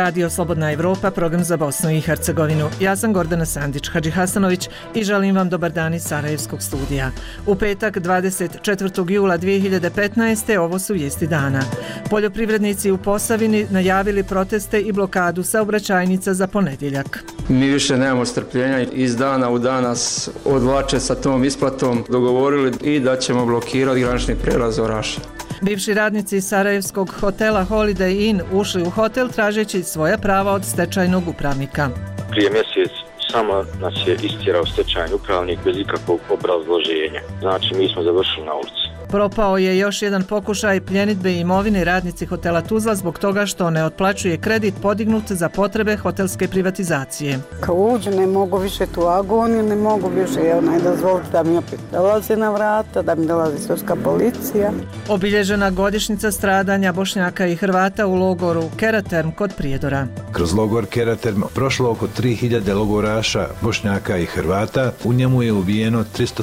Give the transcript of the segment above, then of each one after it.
Radio Slobodna Evropa, program za Bosnu i Hercegovinu. Ja sam Gordana Sandić Hadžihasanović i želim vam dobar dan iz Sarajevskog studija. U petak 24. jula 2015. ovo su vijesti dana. Poljoprivrednici u Posavini najavili proteste i blokadu saobraćajnica za ponedjeljak. Mi više nemamo strpljenja, iz dana u dan nas odvlače sa tom isplatom, dogovorili i da ćemo blokirati granični prijelaz Orašje. Bivši radnici sarajevskog hotela Holiday Inn ušli u hotel tražeći svoja prava od stečajnog upravnika. Prije mjesec samo nas je istjerao stečajni upravnik bez ikakvog obrazloženja. Znači mi smo završili na ulici. Propao je još jedan pokušaj pljenidbe imovine radnici hotela Tuzla zbog toga što ne otplaćuje kredit podignut za potrebe hotelske privatizacije. Kao uđu, ne mogu više tu agoniju, ne mogu više dozvoliti da mi opet dolazi na vrata, da mi dolazi srpska policija. Obilježena godišnjica stradanja Bošnjaka i Hrvata u logoru Keraterm kod Prijedora. Kroz logor Keraterm prošlo oko 3000 logoraša Bošnjaka i Hrvata, u njemu je ubijeno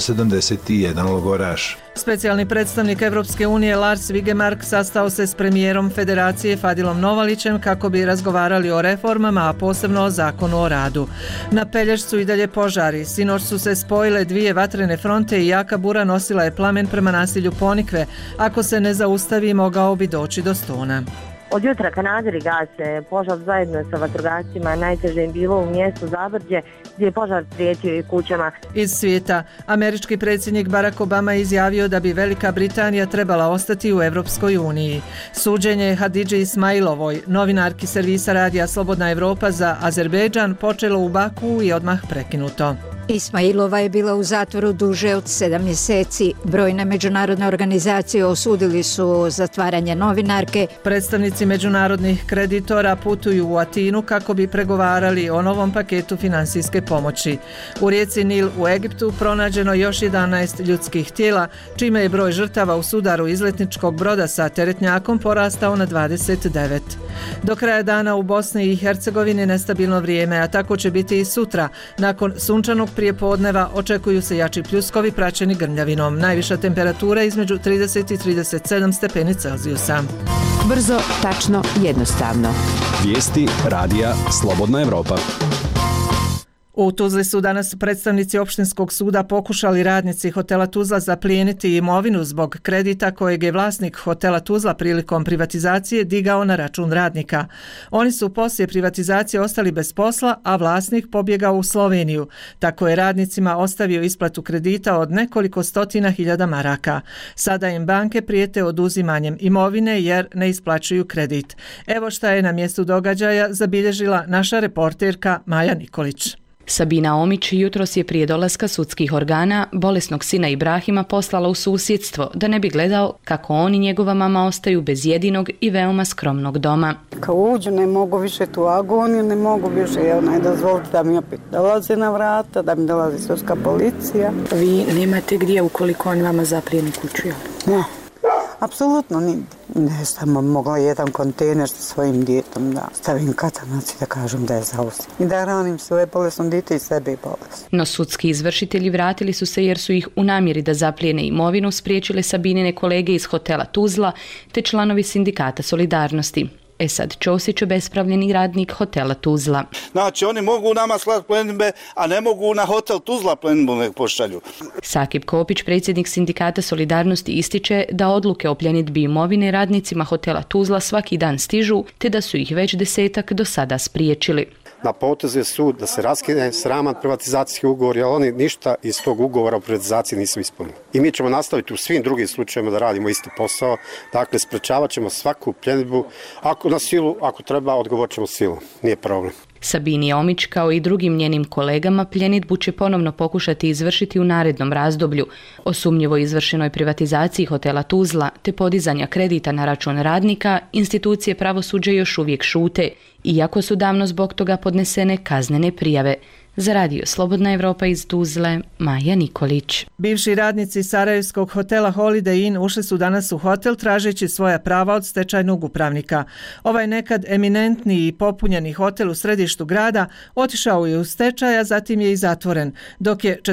371 logoraš. Specijalni predstavnik Evropske unije Lars Vigemark sastao se s premijerom Federacije Fadilom Novalićem kako bi razgovarali o reformama, a posebno o zakonu o radu. Na Pelješcu i dalje požari. Sinoć su se spojile dvije vatrene fronte i jaka bura nosila je plamen prema naselju Ponikve. Ako se ne zaustavi, mogao bi doći do Stona. Od jutra kanaderi gase požar zajedno sa vatrogascima, najteže je bilo u mjestu Zabrđe gdje je požar prijetio i kućama. Iz svijeta, američki predsjednik Barack Obama izjavio da bi Velika Britanija trebala ostati u Evropskoj uniji. Suđenje Hadidži Ismailovoj, novinarki servisa radija Slobodna Evropa za Azerbejdžan, počelo u Baku i odmah prekinuto. Ismailova je bila u zatvoru duže od 7 mjeseci. Brojne međunarodne organizacije osudili su zatvaranje novinarke. Predstavnici međunarodnih kreditora putuju u Atinu kako bi pregovarali o novom paketu finansijske pomoći. U rijeci Nil u Egiptu pronađeno još 11 ljudskih tijela, čime je broj žrtava u sudaru izletničkog broda sa teretnjakom porastao na 29. Do kraja dana u Bosni i Hercegovini nestabilno vrijeme, a tako će biti i sutra. Nakon sunčanog prijepodneva očekuju se jači pljuskovi praćeni grmljavinom. Najviša temperatura između 30 i 37 stepeni Celzijusa. Brzo, tačno, jednostavno. Vijesti radija Slobodna Evropa. U Tuzli su danas predstavnici opštinskog suda pokušali radnici hotela Tuzla zaplijeniti imovinu zbog kredita kojeg je vlasnik hotela Tuzla prilikom privatizacije digao na račun radnika. Oni su poslije privatizacije ostali bez posla, a vlasnik pobjegao u Sloveniju. Tako je radnicima ostavio isplatu kredita od nekoliko stotina hiljada maraka. Sada im banke prijete oduzimanjem imovine jer ne isplaćuju kredit. Evo šta je na mjestu događaja zabilježila naša reporterka Maja Nikolić. Sabina Omić jutros je prije dolaska sudskih organa bolesnog sina Ibrahima poslala u susjedstvo da ne bi gledao kako on i njegova mama ostaju bez jedinog i veoma skromnog doma. Kao uđu, ne mogu više tu agoniju, ne mogu više dozvoliti da mi opet dolazi na vrata, da mi dolazi srpska policija. Vi nemate gdje ukoliko on vama zaplijeni kuću? Ne. Apsolutno nigdje. Ne sam mogla jedan kontejner sa svojim djetom da stavim katanac i da kažem da je zauzim. I da hranim svoje bolesno djete i sebe i bolest. No sudski izvršitelji vratili su se jer su ih u namjeri da zaplijene imovinu spriječile Sabinine kolege iz hotela Tuzla te članovi sindikata Solidarnosti. Esad Ćosić, obespravljeni radnik hotela Tuzla. Znači, oni mogu nama slati plenidbe, a ne mogu na hotel Tuzla plenidbu nek pošalju. Sakib Kopić, predsjednik sindikata Solidarnosti, ističe da odluke o pljenidbi imovine radnicima hotela Tuzla svaki dan stižu, te da su ih već 10 do sada spriječili. Na potezu je sud da se raskine sraman privatizacijski ugovor, jer oni ništa iz tog ugovora o privatizaciji nisu ispunili. I mi ćemo nastaviti u svim drugim slučajevima da radimo isti posao. Dakle, sprečavat ćemo svaku pljenidbu. Ako na silu, ako treba, odgovorit ćemo silu. Nije problem. Sabini Omić kao i drugim njenim kolegama pljenidbu će ponovno pokušati izvršiti u narednom razdoblju. O sumnjivo izvršenoj privatizaciji hotela Tuzla te podizanja kredita na račun radnika institucije pravosuđa još uvijek šute, iako su davno zbog toga podnesene kaznene prijave. Za radio Slobodna Evropa iz Tuzle, Maja Nikolić. Bivši radnici sarajevskog hotela Holiday Inn ušli su danas u hotel tražeći svoja prava od stečajnog upravnika. Ovaj nekad eminentni i popunjeni hotel u središtu grada otišao je u stečaj, a zatim je i zatvoren, dok je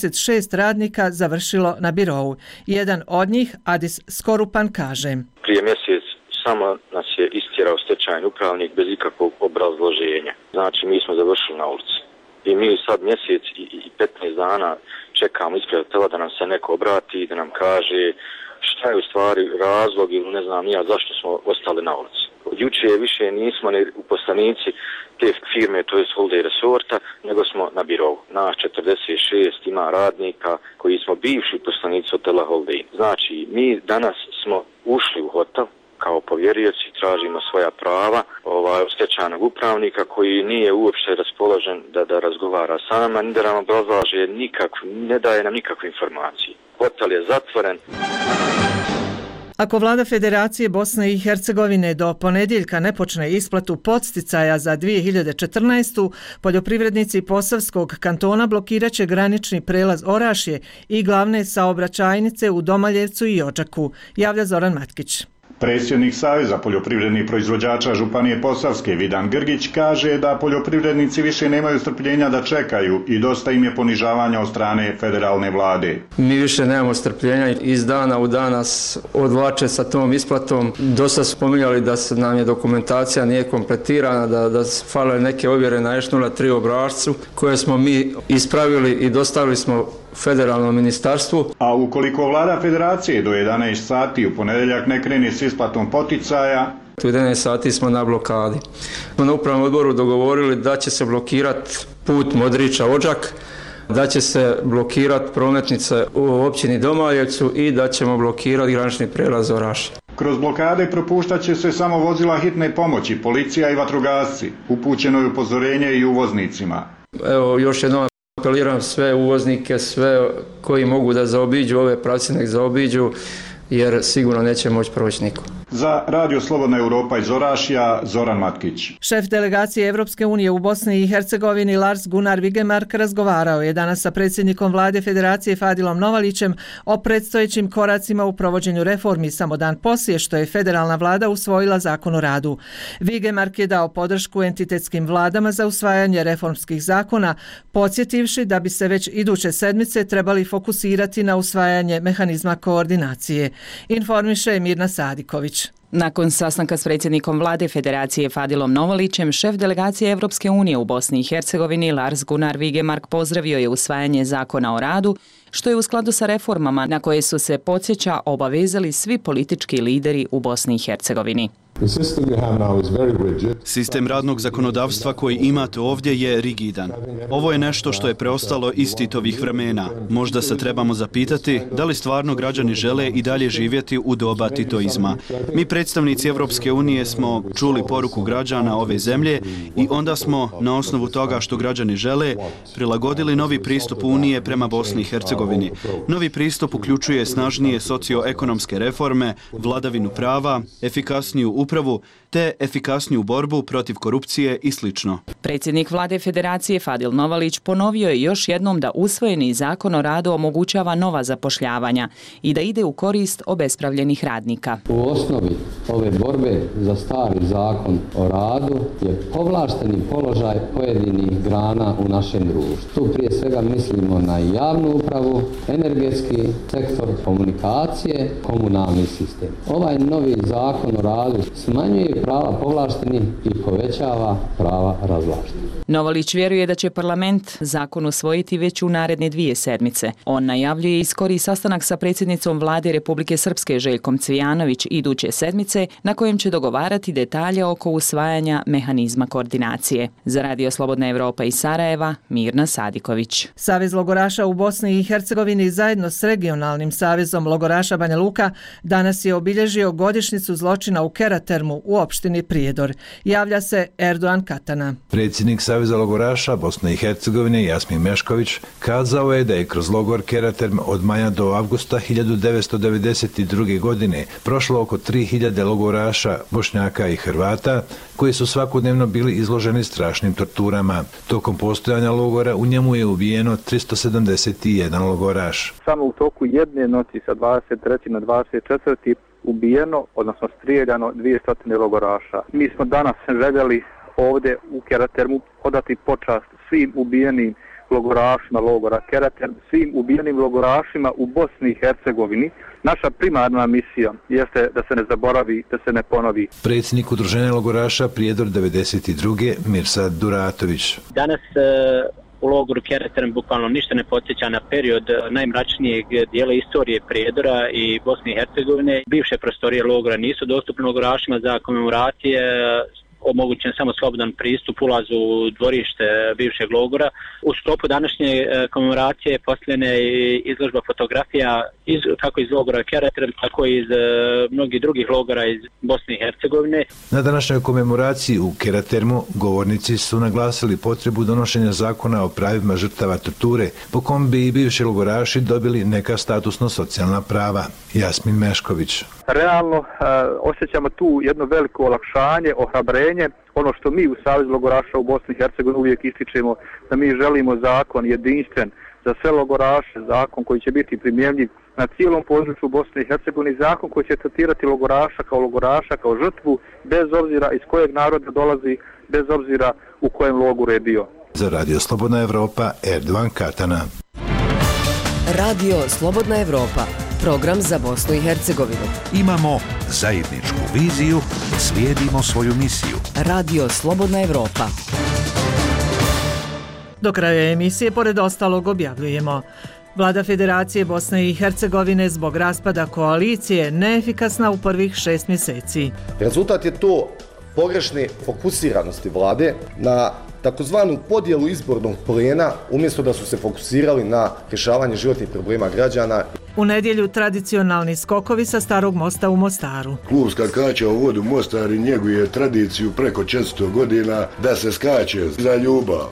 46 radnika završilo na birou. Jedan od njih, Adis Skorupan, kaže: Prije mjesec samo nas je istjerao istjerao stečajni upravnik bez ikakvog obrazloženja. Znači mi smo završili na ulici. I mi sad mjesec i 15 dana čekamo ispred hotela da nam se neko obrati i da nam kaže šta je u stvari razlog ili ne znam ja zašto smo ostali na ulici. Od juče više nismo ni uposlenici te firme, to je Holiday Resorta, nego smo na birovu. Nas 46 ima radnika koji smo bivši uposlenici hotela Holiday. Znači, mi danas smo ušli u hotel kao povjerioci, tražimo svoja prava od stečajnog upravnika koji nije uopšte raspoložen da razgovara s nama, ni da nam obrazlaže ne daje nam nikakve informacije. Hotel je zatvoren. Ako vlada Federacije Bosne i Hercegovine do ponedjeljka ne počne isplatu podsticaja za 2014. poljoprivrednici Posavskog kantona blokirat će granični prelaz Orašje i glavne saobraćajnice u Domaljevcu i Odžaku, javlja Zoran Matkić. Predsjednik Saveza poljoprivrednih proizvođača Županije Posavske Vidan Grgić kaže da poljoprivrednici više nemaju strpljenja da čekaju i dosta im je ponižavanja od strane federalne vlade. Mi više nemamo strpljenja, iz dana u dan nas odvlače sa tom isplatom. Dosta su spominjali da nam je dokumentacija nije kompletirana, da fale neke ovjere na Š03 obrascu koje smo mi ispravili i dostavili smo federalnom ministarstvu. A ukoliko vlada Federacije do 11 sati u ponedjeljak ne krene s isplatom poticaja, u 11 sati smo na blokadi. Na upravnom odboru dogovorili da će se blokirati put Modrića-Odžak, da će se blokirati prometnice u općini Domaljevcu i da ćemo blokirati granični prijelaz Orašje. Kroz blokade propuštat će se samo vozila hitne pomoći, policija i vatrogasci. Upućeno je upozorenje i uvoznicima. Evo, još jednom apeliram sve uvoznike, sve koji mogu da zaobiđu ove pravce, nek zaobiđu, jer sigurno neće moći proći niko. Za Radio Slobodna Europa iz Orašja, Zoran Matkić. Šef delegacije Evropske unije u Bosni i Hercegovini Lars Gunnar Vigemark razgovarao je danas sa predsjednikom vlade Federacije Fadilom Novalićem o predstojećim koracima u provođenju reformi samo dan poslije što je federalna vlada usvojila zakon o radu. Vigemark je dao podršku entitetskim vladama za usvajanje reformskih zakona, podsjetivši da bi se već iduće sedmice trebali fokusirati na usvajanje mehanizma koordinacije. Informiše Mirna Sadiković. Nakon sastanka s predsjednikom vlade Federacije Fadilom Novalićem, šef delegacije Evropske unije u Bosni i Hercegovini Lars Gunnar Vigemark pozdravio je usvajanje zakona o radu, što je u skladu sa reformama na koje su se, podsjeća, obavezali svi politički lideri u Bosni i Hercegovini. Sistem radnog zakonodavstva koji imate ovdje je rigidan. Ovo je nešto što je preostalo iz Titovih vremena. Možda se trebamo zapitati da li stvarno građani žele i dalje živjeti u doba titoizma. Mi predstavnici Evropske unije smo čuli poruku građana ove zemlje i onda smo, na osnovu toga što građani žele, prilagodili novi pristup Unije prema Bosni i Hercegovini. Novi pristup uključuje snažnije socioekonomske reforme, vladavinu prava, efikasniju upravu te efikasniju borbu protiv korupcije i sl. Predsjednik vlade Federacije Fadil Novalić ponovio je još jednom da usvojeni zakon o radu omogućava nova zapošljavanja i da ide u korist obespravljenih radnika. U osnovi ove borbe za stari zakon o radu je povlašteni položaj pojedinih grana u našem društvu. Tu prije svega mislimo na javnu upravu, energetski sektor, komunikacije, komunalni sistem. Ovaj novi zakon o radu smanjuje prava povlaštenih i povećava prava razvlaštenih. Novalić vjeruje da će parlament zakon usvojiti već u naredne 2 sedmice. On najavljuje i skori sastanak sa predsjednicom vlade Republike Srpske Željkom Cvijanović iduće sedmice na kojem će dogovarati detalje oko usvajanja mehanizma koordinacije. Za Radio Slobodna Evropa iz Sarajeva, Mirna Sadiković. Savez logoraša u Bosni i Hercegovini zajedno s regionalnim savezom logoraša Banja Luka danas je obilježio godišnjicu zločina u Keratermu u opštini Prijedor. Javlja se Erdogan Katana. Predsjednik Saveza logoraša Bosne i Hercegovine Jasmin Mešković kazao je da je kroz logor Keraterm od maja do avgusta 1992. godine prošlo oko 3000 logoraša, Bošnjaka i Hrvata koji su svakodnevno bili izloženi strašnim torturama. Tokom postojanja logora u njemu je ubijeno 371 logoraš. Samo u toku jedne noći sa 23. na 24. ubijeno, odnosno strijeljano 200 logoraša. Mi smo danas željeli ovdje u Keratermu odati počast svim ubijenim logorašima logora Keretern, svim ubijenim logorašima u Bosni i Hercegovini. Naša primarna misija jeste da se ne zaboravi, da se ne ponovi. Predsjednik udruženja logoraša Prijedor 92. Mirsad Duratović. Danas u logoru Keretern bukvalno ništa ne podsjeća na period najmračnijeg dijela istorije Prijedora i Bosne i Hercegovine. Bivše prostorije logora nisu dostupne logorašima za komemoracije, omogućen samo slobodan pristup ulazu u dvorište bivšeg logora. U sklopu današnje komemoracije postavljena je izložba fotografija kako iz logora Keretern, tako i iz mnogih drugih logora iz Bosne i Hercegovine. Na današnjoj komemoraciji u Keratermu govornici su naglasili potrebu donošenja zakona o pravima žrtava torture, po kom bi i bivši logoraši dobili neka statusno-socijalna prava. Jasmin Mešković. Realno osjećamo tu jedno veliko olakšanje, ohrabrenje. Ono što mi u Savezu logoraša u Bosni i Hercegovini uvijek ističemo, da mi želimo zakon jedinstven za sve logoraše, zakon koji će biti primjenjiv na cijelom području Bosne i Hercegovine, zakon koji će tretirati logoraša, kao žrtvu, bez obzira iz kojeg naroda dolazi, bez obzira u kojem logoru je bio. Za Radio Slobodna Evropa, Erdovan Katana. Radio Slobodna Evropa, program za Bosnu i Hercegovinu. Imamo zajedničku viziju, slijedimo svoju misiju. Radio Slobodna Evropa. Do kraja emisije, pored ostalog, objavljujemo: Vlada Federacije Bosne i Hercegovine zbog raspada koalicije neefikasna u prvih 6 mjeseci. Rezultat je to pogrešne fokusiranosti vlade na takozvanu podjelu izbornog plena, umjesto da su se fokusirali na rješavanje životnih problema građana. U nedjelju tradicionalni skokovi sa Starog mosta u Mostaru. Klub skakača u vodu Mostar i njeguje tradiciju preko 400 godina da se skače za ljubav.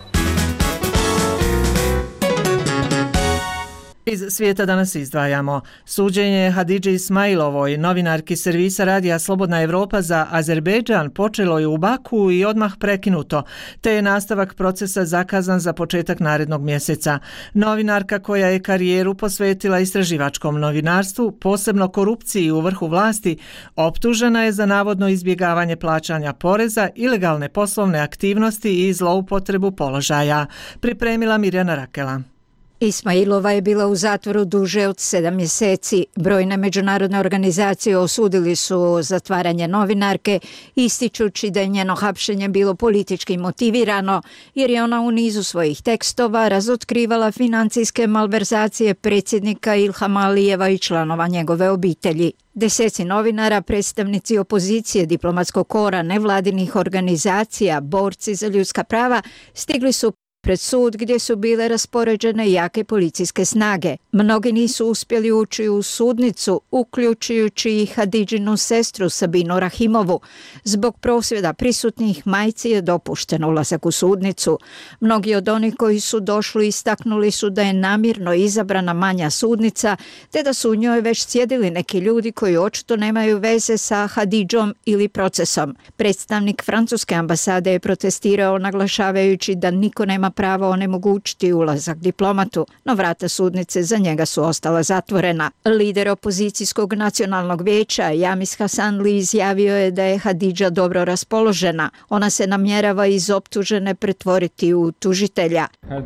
Iz svijeta danas izdvajamo: suđenje Hadidži Ismailovoj, novinarki servisa Radija Slobodna Evropa za Azerbejdžan, počelo je u Baku i odmah prekinuto, te je nastavak procesa zakazan za početak narednog mjeseca. Novinarka koja je karijeru posvetila istraživačkom novinarstvu, posebno korupciji u vrhu vlasti, optužena je za navodno izbjegavanje plaćanja poreza, ilegalne poslovne aktivnosti i zloupotrebu položaja. Pripremila Mirjana Rakela. Ismailova je bila u zatvoru duže od 7 mjeseci. Brojne međunarodne organizacije osudili su zatvaranje novinarke, ističući da je njeno hapšenje bilo politički motivirano, jer je ona u nizu svojih tekstova razotkrivala financijske malverzacije predsjednika Ilhama Alijeva i članova njegove obitelji. Deseci novinara, predstavnici opozicije, diplomatskog kora, nevladinih organizacija, borci za ljudska prava stigli su pred sud gdje su bile raspoređene jake policijske snage. Mnogi nisu uspjeli ući u sudnicu, uključujući i Hadidžinu sestru Sabinu Rahimovu. Zbog prosvjeda prisutnih majci je dopušten ulazak u sudnicu. Mnogi od onih koji su došli istaknuli su da je namjerno izabrana manja sudnica, te da su u njoj već sjedili neki ljudi koji očito nemaju veze sa Hadidžom ili procesom. Predstavnik francuske ambasade je protestirao naglašavajući da niko nema pravo onemogućiti ulazak diplomatu, no vrata sudnice za njega su ostala zatvorena. Lider opozicijskog nacionalnog vijeća Jamis Hasanli izjavio je da je Hadidža dobro raspoložena. Ona se namjerava iz optužene pretvoriti u tužitelja.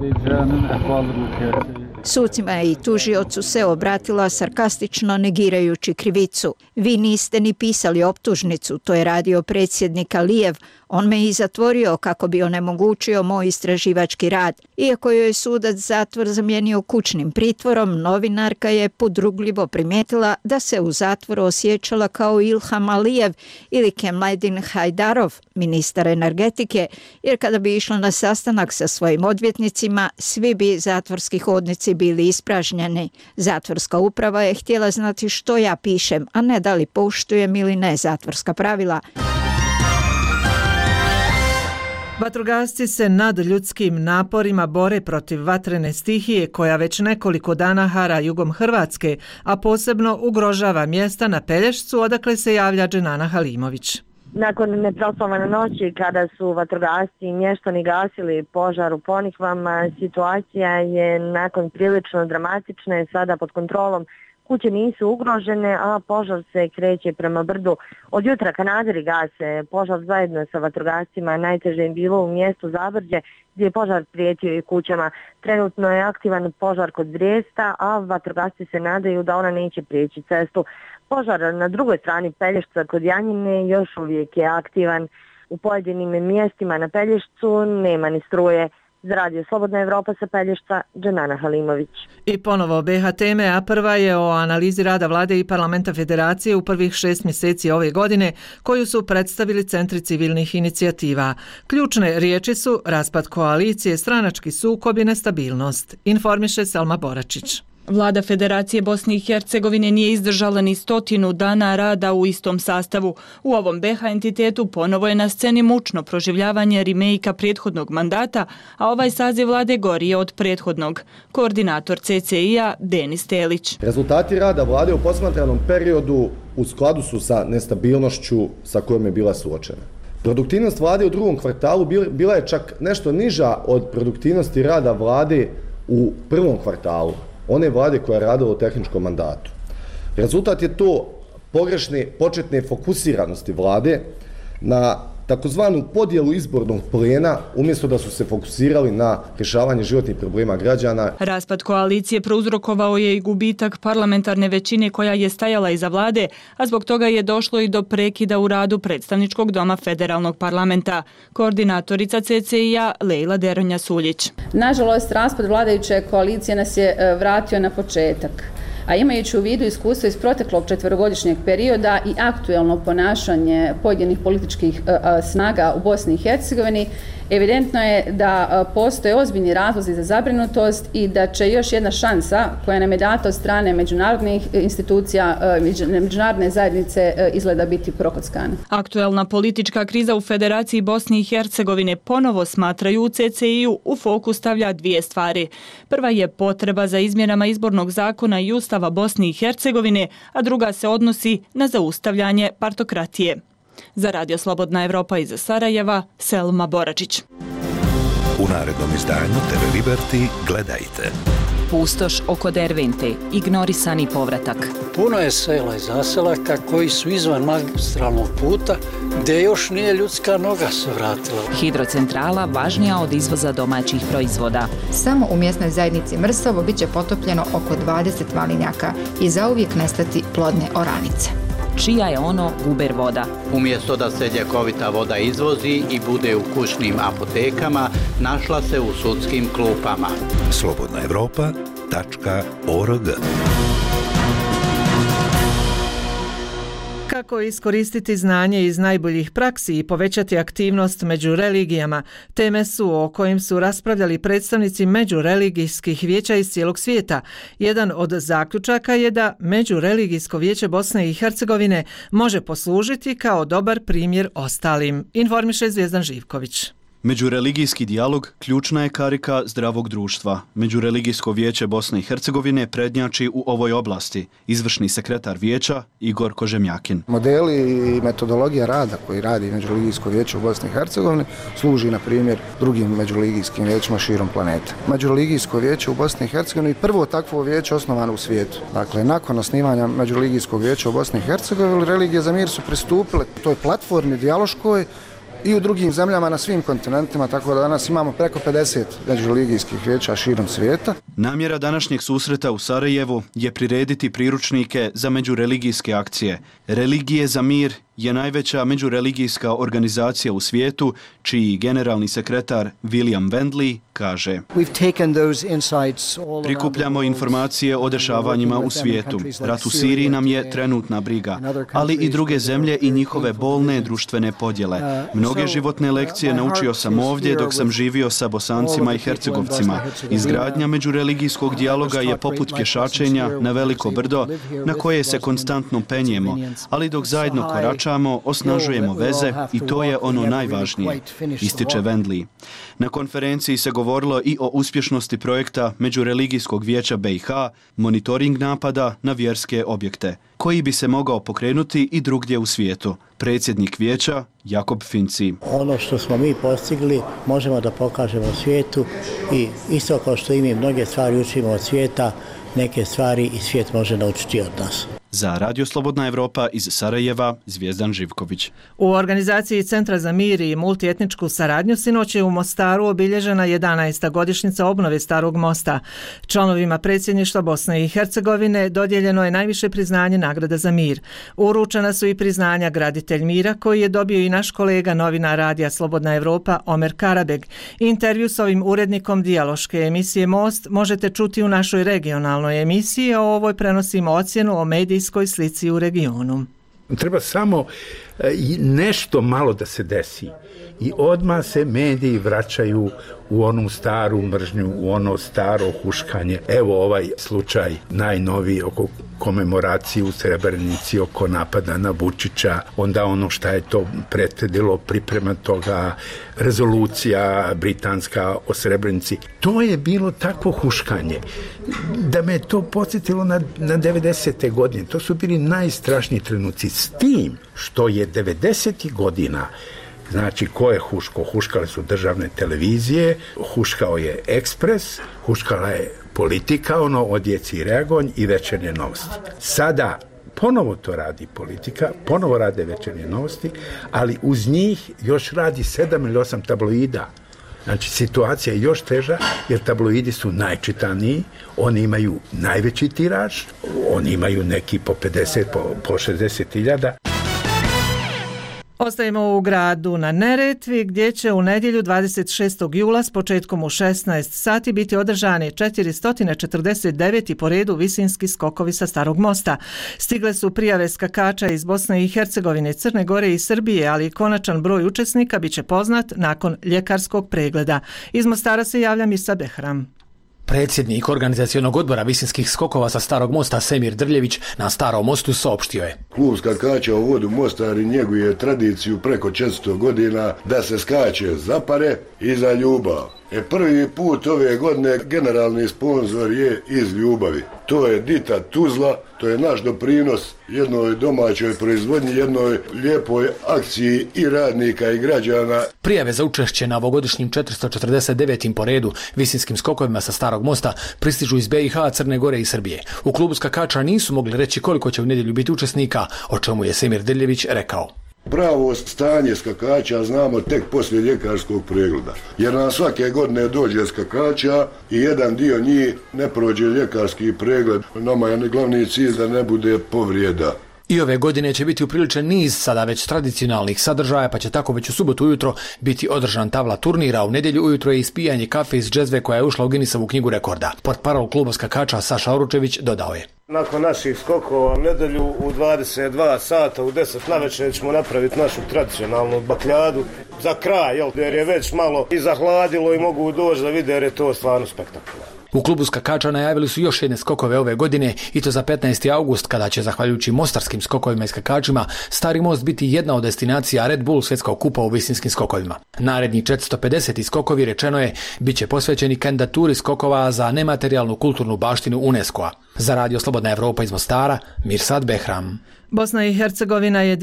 Sucima i tužiocu se obratila sarkastično negirajući krivicu. Vi niste ni pisali optužnicu, to je radio predsjednik Alijev. On me i zatvorio kako bi onemogućio moj istraživački rad. Iako joj je sudac zatvor zamijenio kućnim pritvorom, novinarka je podrugljivo primijetila da se u zatvoru osjećala kao Ilham Alijev ili Kemledin Hajdarov, ministar energetike, jer kada bi išla na sastanak sa svojim odvjetnicima, svi bi zatvorski hodnici bili ispražnjeni. Zatvorska uprava je htjela znati što ja pišem, a ne da li poštujem ili ne zatvorska pravila. Vatrogasci se nad ljudskim naporima bore protiv vatrene stihije koja već nekoliko dana hara jugom Hrvatske, a posebno ugrožava mjesta na Pelješcu, odakle se javlja Dženana Halimović. Nakon neprespavane noći kada su vatrogasci i mještani gasili požar u Ponikvama, situacija je nakon prilično dramatične sada pod kontrolom. kuće nisu ugrožene, a požar se kreće prema brdu. Od jutra kanaderi gase požar zajedno sa vatrogascima. Najteže je bilo u mjestu Zabrđe gdje je požar prijetio i kućama. Trenutno je aktivan požar kod Brijesta, a vatrogasci se nadaju da ona neće prijeći cestu. Požar na drugoj strani Pelješca kod Janjine još uvijek je aktivan. U pojedinim mjestima na Pelješcu nema ni struje. Za Radio Slobodna Evropa sa Pelješca, Dženana Halimović. I ponovo BH teme, a prva je o analizi rada vlade i parlamenta federacije u prvih 6 mjeseci ove godine, koju su predstavili centri civilnih inicijativa. Ključne riječi su raspad koalicije, stranački sukob i nestabilnost. Informiše Selma Boračić. Vlada Federacije Bosne i Hercegovine nije izdržala ni 100 dana rada u istom sastavu. U ovom BH entitetu ponovo je na sceni mučno proživljavanje remejka prethodnog mandata, a ovaj saziv vlade gori je od prethodnog. Koordinator CCI-a Denis Telić. Rezultati rada vlade u posmatranom periodu u skladu su sa nestabilnošću sa kojom je bila suočena. Produktivnost vlade u drugom kvartalu bila je čak nešto niža od produktivnosti rada vlade u prvom kvartalu, one vlade koja je radila u tehničkom mandatu. Rezultat je to pogrešne početne fokusiranosti vlade na takozvanu podjelu izbornog plena umjesto da su se fokusirali na rješavanje životnih problema građana. Raspad koalicije prouzrokovao je i gubitak parlamentarne većine koja je stajala iza vlade, a zbog toga je došlo i do prekida u radu predstavničkog doma federalnog parlamenta. Koordinatorica CCI-a Lejla Deronja-Suljić. Nažalost, raspad vladajuće koalicije nas je vratio na početak. A imajući u vidu iskustvo iz proteklog 4-godišnjeg perioda i aktuelno ponašanje pojedinih političkih snaga u Bosni i Hercegovini, evidentno je da postoje ozbiljni razlozi za zabrinutost i da će još jedna šansa koja nam je data od strane međunarodnih institucija, međunarodne zajednice izgleda biti prokockana. Aktuelna politička kriza u Federaciji Bosne i Hercegovine ponovo smatraju u CCI-u u fokus stavlja dvije stvari. Prva je potreba za izmjenama izbornog zakona i Ustava Bosne i Hercegovine, a druga se odnosi na zaustavljanje partokratije. Za Radio Slobodna Evropa iz Sarajeva, Selma Boračić. U narednom izdanju TV Liberty gledajte. Pustoš oko Dervente, ignorisani povratak. Puno je sela i zaselaka koji su izvan magistralnog puta gdje još nije ljudska noga se vratila. Hidrocentrala važnija od izvoza domaćih proizvoda. Samo u mjesnoj zajednici Mrsovo bit će potopljeno oko 20 malinjaka i zauvijek nestati plodne oranice. Čija je ono guber voda? Umjesto da se ljekovita voda izvozi i bude u kućnim apotekama, našla se u sudskim klupama. slobodnaevropa.org. Kako iskoristiti znanje iz najboljih praksi i povećati aktivnost među religijama, teme su o kojim su raspravljali predstavnici međureligijskih vijeća iz cijelog svijeta. Jedan od zaključaka je da Međureligijsko vijeće Bosne i Hercegovine može poslužiti kao dobar primjer ostalim, informiše Zvijezdan Živković. Međureligijski dijalog ključna je karika zdravog društva. Međureligijsko vijeće Bosne i Hercegovine prednjači u ovoj oblasti. Izvršni sekretar vijeća Igor Kožemjakin. Modeli i metodologija rada koji radi Međureligijsko vijeće u Bosni i Hercegovini služi na primjer drugim međureligijskim vijećima širom planeta. Međureligijsko vijeće u Bosni i Hercegovini prvo takvo vijeće osnovano u svijetu. Dakle, nakon osnivanja Međureligijskog vijeća u Bosni i Hercegovini, religije za mir su pristupile toj platformi dijaloškoj i u drugim zemljama na svim kontinentima, tako da danas imamo preko 50 međureligijskih vijeća širom svijeta. Namjera današnjeg susreta u Sarajevu je prirediti priručnike za međureligijske akcije. Religije za mir je najveća međureligijska organizacija u svijetu, čiji generalni sekretar William Wendley kaže: Prikupljamo informacije o dešavanjima u svijetu. Rat u Siriji nam je trenutna briga, ali i druge zemlje i njihove bolne društvene podjele. Mnoge životne lekcije naučio sam ovdje dok sam živio sa Bosancima i Hercegovcima. Izgradnja međureligijskog dijaloga je poput pješačenja na veliko brdo na koje se konstantno penjemo, ali dok zajedno koračamo, osnažujemo veze i to je ono najvažnije, ističe Wendley. Na konferenciji se govorilo i o uspješnosti projekta Međureligijskog vijeća BiH, monitoring napada na vjerske objekte, koji bi se mogao pokrenuti i drugdje u svijetu. Predsjednik vijeća Jakob Finci. Ono što smo mi postigli možemo da pokažemo svijetu i isto kao što i mi mnoge stvari učimo od svijeta, neke stvari i svijet može naučiti od nas. Za Radio Slobodna Evropa iz Sarajeva, Zvijezdan Živković. U organizaciji Centra za mir i multietničku saradnju sinoć je u Mostaru obilježena 11. godišnjica obnove Starog mosta. Članovima predsjedništva Bosne i Hercegovine dodijeljeno je najviše priznanje nagrada za mir. Uručena su i priznanja Graditelj mira koji je dobio i naš kolega novinar Radija Slobodna Evropa Omer Karabeg. Intervju s ovim urednikom dijaloške emisije Most možete čuti u našoj regionalnoj emisiji, a ovoj prenosimo ocjenu o medijskoj slici u regionu. Treba samo nešto malo da se desi i odmah se mediji vraćaju u onu staru mržnju, u ono staro huškanje. Evo ovaj slučaj najnoviji oko komemoracije u Srebrenici, oko napada na Vučića, onda ono šta je to prethodilo, priprema toga, rezolucija britanska o Srebrenici. To je bilo takvo huškanje da me to podsjetilo na 90. godine. To su bili najstrašniji trenuci. S tim što je 90. godina, znači ko je huško? Huškale su državne televizije, huškao je Ekspres, huškala je Politika, ono Odjeci i Reagonj i Večernje novosti. Sada ponovo to radi Politika, ponovo rade Večernje novosti, ali uz njih još radi 7 ili 8 tabloida. Znači, situacija je još teža jer tabloidi su najčitaniji, oni imaju najveći tiraž, oni imaju neki po 50, po 60.000. Ostajemo u gradu na Neretvi gdje će u nedjelju 26. jula s početkom u 16 sati biti održani 449. po redu visinski skokovi sa Starog mosta. Stigle su prijave skakača iz Bosne i Hercegovine, Crne Gore i Srbije, ali konačan broj učesnika bit će poznat nakon ljekarskog pregleda. Iz Mostara se javlja Mirsa Behram. Predsjednik organizacionog odbora visinskih skokova sa Starog mosta Semir Drljević na Starom mostu saopštio je: Klub skakača u vodu Mostar njeguje tradiciju preko 400 godina da se skače za pare i za ljubav. Prvi put ove godine generalni sponzor je iz ljubavi. To je Dita Tuzla, to je naš doprinos jednoj domaćoj proizvodnji, jednoj lijepoj akciji i radnika i građana. Prijave za učešće na ovogodišnjim 449. po redu visinskim skokovima sa Starog mosta pristižu iz BiH, Crne Gore i Srbije. U klubu skakača nisu mogli reći koliko će u nedjelju biti učesnika, o čemu je Semir Drljević rekao: Pravo stanje skakača znamo tek poslije ljekarskog pregleda, jer nam svake godine dođe skakača i jedan dio njih ne prođe ljekarski pregled. Nama je glavni cilj da ne bude povrijeda. I ove godine će biti upriličen niz sada već tradicionalnih sadržaja, pa će tako već u subotu ujutro biti održan tavla turnira, u nedjelju ujutro je ispijanje kafe iz džezve koja je ušla u Guinnessovu knjigu rekorda. Portparol kluba skakača Saša Oručević dodao je: Nakon naših skokova u nedjelju u 22 sata u 10 navečer ćemo napraviti našu tradicionalnu bakljadu za kraj, jer je već malo i zahladilo i mogu doći da vide jer je to stvarno spektakularno. U klubu skakača najavili su još jedne skokove ove godine i to za 15. august kada će, zahvaljujući mostarskim skokovima i skakačima, Stari most biti jedna od destinacija Red Bull svjetskog kupa u visinskim skokovima. Naredni 450. skokovi, rečeno je, bit će posvećeni kandidaturi skokova za nematerijalnu kulturnu baštinu UNESCO-a. Za Radio Slobodna Evropa iz Mostara, Mirsad Behram. Bosna i Hercegovina je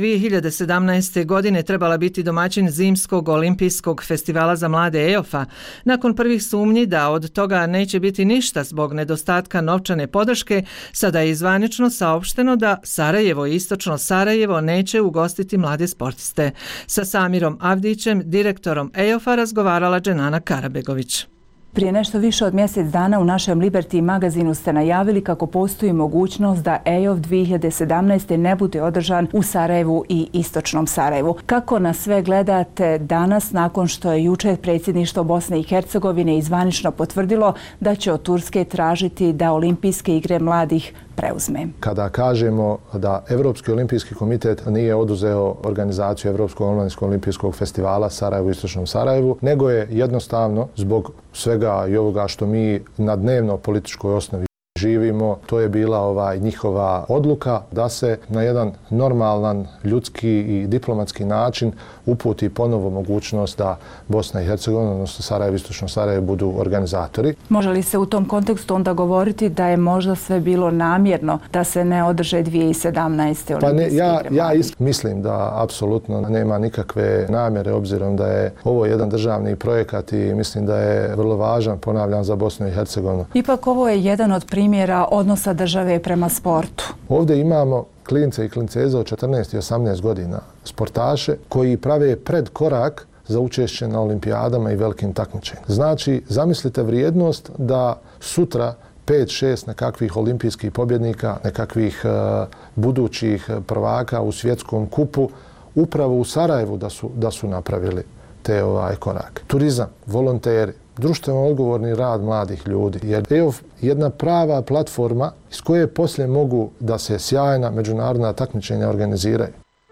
2017. godine trebala biti domaćin Zimskog olimpijskog festivala za mlade EOF-a. Nakon prvih sumnji da od toga neće biti ništa zbog nedostatka novčane podrške, sada je zvanično saopšteno da Sarajevo i Istočno Sarajevo neće ugostiti mlade sportiste. Sa Samirom Avdićem, direktorom EOF-a, razgovarala Dženana Karabegović. Prije nešto više od mjesec dana u našem Liberty magazinu ste najavili kako postoji mogućnost da EOF 2017. ne bude održan u Sarajevu i Istočnom Sarajevu. Kako na sve gledate danas nakon što je jučer predsjedništvo Bosne i Hercegovine zvanično potvrdilo da će od Turske tražiti da olimpijske igre mladih preuzme? Kada kažemo da Evropski olimpijski komitet nije oduzeo organizaciju Evropskog omladinskog olimpijskog festivala Sarajevo i Istočnom Sarajevu, nego je jednostavno zbog svega i ovoga što mi na dnevno političkoj osnovi živimo, to je bila njihova odluka da se na jedan normalan, ljudski i diplomatski način uputi ponovo mogućnost da Bosna i Hercegovina, odnosno Sarajevo i Istočno Sarajevo, budu organizatori. Može li se u tom kontekstu onda govoriti da je možda sve bilo namjerno da se ne održe 2017. olimpijske igre? Ja mislim da apsolutno nema nikakve namjere, obzirom da je ovo jedan državni projekat i mislim da je vrlo važan, ponavljam, za Bosnu i Hercegovinu. Ipak ovo je jedan od primjera primjera odnosa države prema sportu. Ovdje imamo klince i klinceze od 14 i 18 godina, sportaše koji prave predkorak za učešće na olimpijadama i velikim takmičenjima. Znači, zamislite vrijednost da sutra 5-6 nekakvih olimpijskih pobjednika, nekakvih budućih prvaka u svjetskom kupu upravo u Sarajevu da su napravili te korak. Turizam, volonteri, društveno odgovorni rad mladih ljudi. Jer EOF je jedna prava platforma iz koje poslije mogu da se sjajna međunarodna takmičenja organiziraju.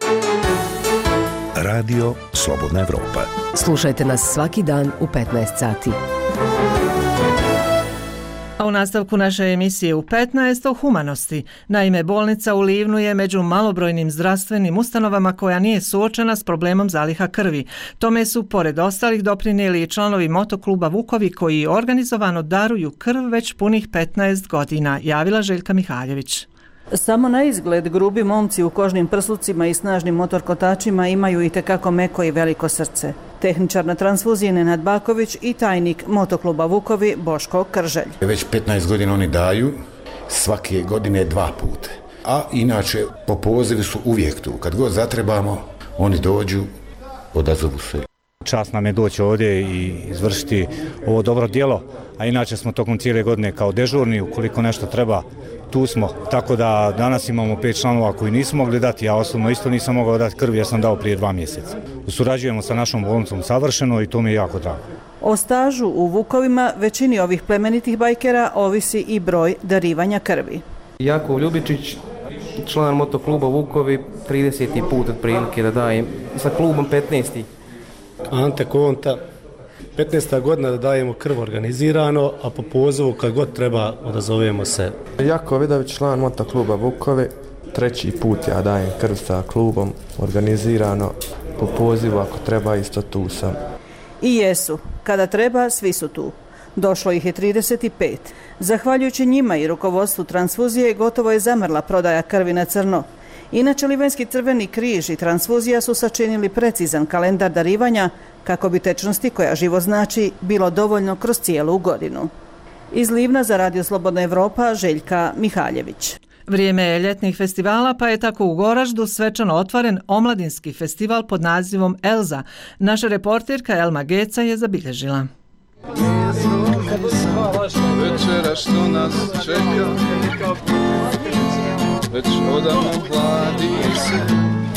Radio Slobodna Evropa. Slušajte nas svaki dan u 15 sati. A u nastavku naše emisije u 15 o humanosti. Naime, bolnica u Livnu je među malobrojnim zdravstvenim ustanovama koja nije suočena s problemom zaliha krvi. Tome su, pored ostalih, doprinijeli i članovi motokluba Vukovi koji organizovano daruju krv već punih 15 godina, javila Željka Mihaljević. Samo na izgled grubi momci u kožnim prslucima i snažnim motorkotačima imaju itekako meko i veliko srce. Tehničar na transfuziji Nenad Baković i tajnik motokluba Vukovi Boško Krželj. Već 15 godina oni daju, svake godine 2 puta. A inače po pozivu su uvijek tu. Kad god zatrebamo, oni dođu, odazovu se. Čast nam je doći ovdje i izvršiti ovo dobro djelo, a inače smo tokom cijele godine kao dežurni, ukoliko nešto treba, tu smo. Tako da danas imamo 5 članova koji nisu mogli dati, ja osobno isto nisam mogao dati krv, ja sam dao prije 2 mjeseca. Surađujemo sa našom bolnicom savršeno i to mi je jako drago. O stažu u Vukovima većini ovih plemenitih bajkera ovisi i broj darivanja krvi. Jakov Ljubičić, član motokluba Vukovi, 30. put otprilike da dajem, sa klubom 15. Ante Konta, 15. godina da dajemo krv organizirano, a po pozivu kad god treba odazovemo se. Jako Vidović, član motokluba Vukovi, 3. put ja dajem krv sa klubom organizirano, po pozivu ako treba isto tu sam. I jesu, kada treba svi su tu. Došlo ih je 35. Zahvaljujući njima i rukovodstvu transfuzije gotovo je zamrla prodaja krvi na crno. Inače, Livanjski crveni križ i transfuzija su sačinili precizan kalendar darivanja kako bi tečnosti koja život znači bilo dovoljno kroz cijelu godinu. Iz Livna za Radio Slobodna Evropa, Željka Mihaljević. Vrijeme je ljetnih festivala, pa je tako u Goraždu svečano otvoren omladinski festival pod nazivom Elza. Naša reporterka Elma Geca je zabilježila. Večera što nas čeka, već odavno hladi se.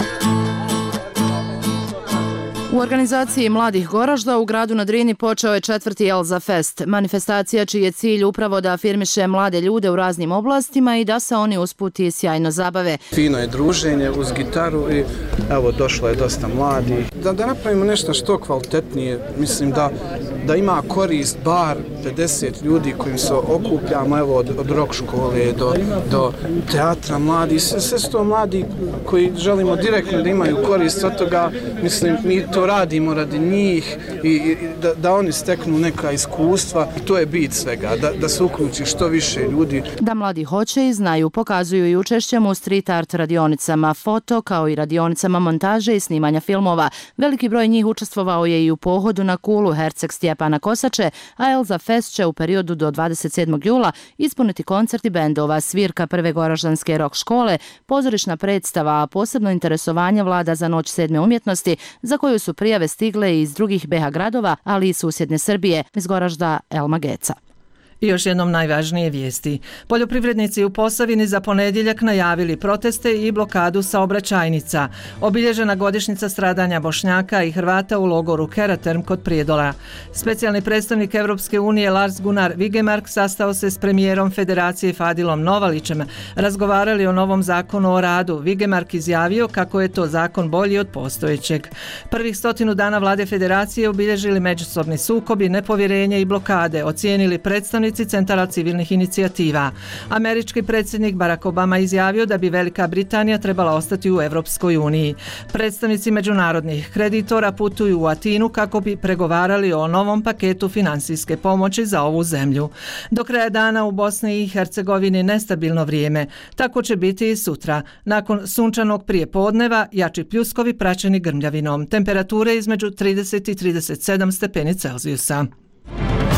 U organizaciji Mladih Goražda u gradu na Drini počeo je 4. Elza Fest, manifestacija čiji je cilj upravo da afirmiše mlade ljude u raznim oblastima i da se oni usput i sjajno zabave. Fino je druženje uz gitaru i evo došlo je dosta mladih. Da napravimo nešto što kvalitetnije, mislim da ima korist bar 50 ljudi kojim se okupljamo, evo od rock škole do teatra mladi, sve su to mladi koji želimo direktno da imaju korist od toga, mislim mi to radimo radi njih i da oni steknu neka iskustva i to je bit svega, da se uključi što više ljudi. Da mladi hoće i znaju pokazuju i učešćem u street art radionicama foto kao i radionicama montaže i snimanja filmova. Veliki broj njih učestvovao je i u pohodu na kulu Herceg Stjepana Kosače, a Elza Fest će u periodu do 27. jula ispuniti koncerti bendova, svirka Prve goraždanske rock škole, pozorišna predstava, a posebno interesovanje vlada za Noć 7. umjetnosti, za koju su prijave stigle iz drugih BiH gradova, ali i susjedne Srbije. Iz Goražda, Elma Geca. I još jednom najvažnije vijesti. Poljoprivrednici u Posavini za ponedjeljak najavili proteste i blokadu saobraćajnica. Obilježena godišnjica stradanja Bošnjaka i Hrvata u logoru Keraterm kod Prijedola. Specijalni predstavnik Europske unije Lars Gunnar Vigemark sastao se s premijerom Federacije Fadilom Novalićem. Razgovarali o novom zakonu o radu. Vigemark izjavio kako je to zakon bolji od postojećeg. Prvih 100 dana vlade Federacije obilježili međusobni sukobi, nepovjerenje i blokade, ocijenili predstavnici centara civilnih inicijativa. Američki predsjednik Barack Obama izjavio da bi Velika Britanija trebala ostati u Europskoj uniji. Predstavnici međunarodnih kreditora putuju u Atinu kako bi pregovarali o novom paketu financijske pomoći za ovu zemlju. Do kraja dana u Bosni i Hercegovini nestabilno vrijeme. Tako će biti i sutra. Nakon sunčanog prijepodneva jači pljuskovi praćeni grmljavinom. Temperature između 30 i 37 stepeni Celzijusa.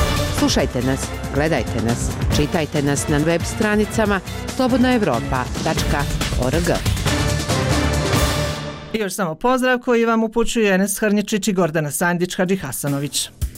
Slušajte nas, gledajte nas, čitajte nas na web stranicama slobodnaevropa.org. I još samo pozdrav koji vam upućuje Enes Hrnječić i Gordana Sandić Hadži Hasanović.